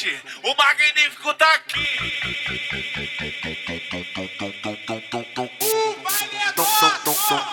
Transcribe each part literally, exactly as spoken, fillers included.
Escute, o magnífico tá aqui. O valedor.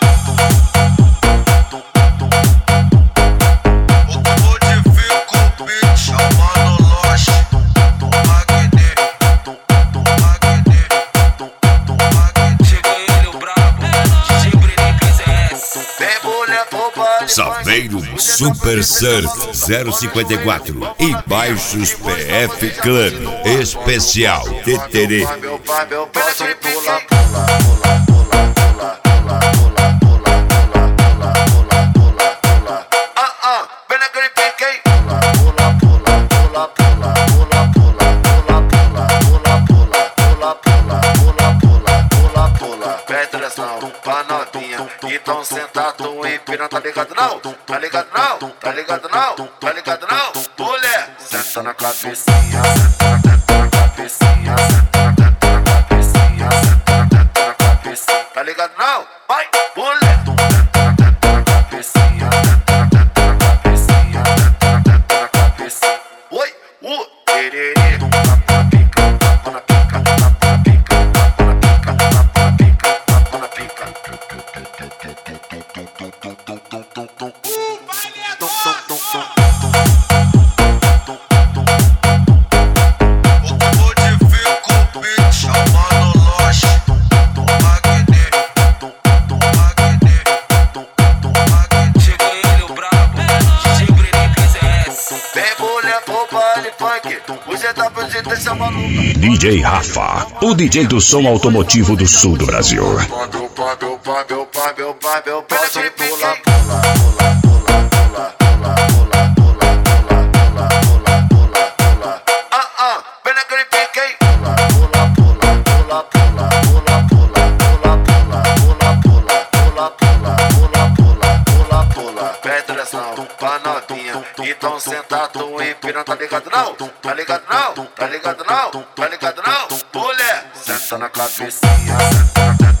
Saveiro Super Surf zero cinquenta e quatro e Baixos P F Club Especial Teterê. Meu pai, meu pai, pula, pula, pula, pula, pula, pula, pula, pula, pula, pula, pula. Ah, ah, vem naquele pique, hein? Pula, pula, pula, pula, pula, pula, pula, pula, pula, pula, pula, pula, pula, pula, pula. Presta atenção pra novinha, então sentado em piranha, tá ligado não? Tá ligado não? Tá ligado não? Tá ligado não? Mulher, senta na cabecinha, senta na cabecinha, senta na cabecinha, senta na cabecinha. Tá ligado não? Vai, mulher, senta na cabecinha, senta na cabecinha, senta na cabecinha. Oi, o tererê, tapa na pica, tapa na pica, tapa na pica, tapa na pica, tapa na pica, tapa na pica. D J Rafa, o D J do som automotivo do sul do Brasil. Meu pai, meu pai, meu pai, meu pai, meu pai, pula, pula, pula, pula, pula, pula, pula, pula, pula, pula, pula. Ah, ah, vem naquele pique, hein? Pula, pula, pula, pula, pula, pula, pula, pula, pula, pula, pula, pula, pula, pula. Presta atenção pra novinha, então sentado em piranha, tá ligado não? Tá ligado não? Tá ligado não? Tá ligado não? Mulher, senta na cabecinha, senta na